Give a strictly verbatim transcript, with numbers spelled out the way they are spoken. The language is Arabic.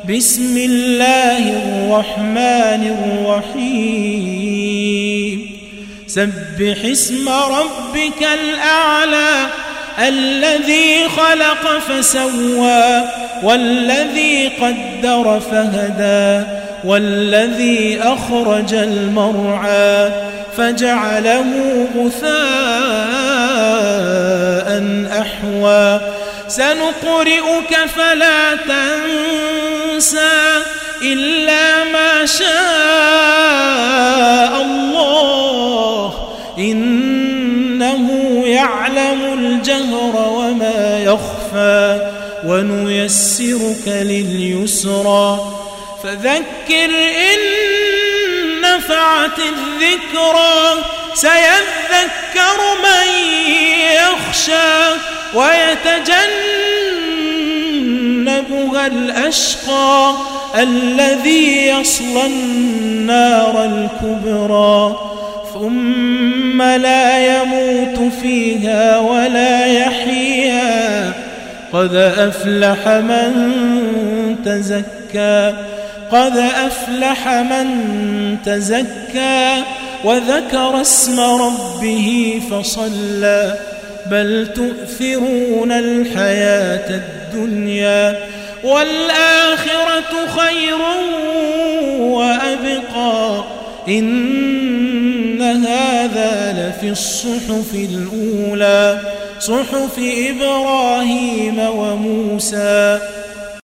بسم الله الرحمن الرحيم سبح اسم ربك الأعلى الذي خلق فسوى والذي قدر فهدى والذي أخرج المرعى فجعله غثاء أحوى سنقرئك فلا تنسى إلا ما شاء الله إنه يعلم الجهر وما يخفى ونيسرك لليسرى فذكر إن نفعت الذكرى سيذكر من يخشى ويتجنبها الأشقى الذي يصلى النار الكبرى ثم لا يموت فيها ولا يحيا قد أفلح من تزكى قد أفلح من تزكى وذكر اسم ربه فصلى بل تؤثرون الحياة الدنيا والآخرة خير وأبقى إن هذا لفي الصحف الأولى صحف إبراهيم وموسى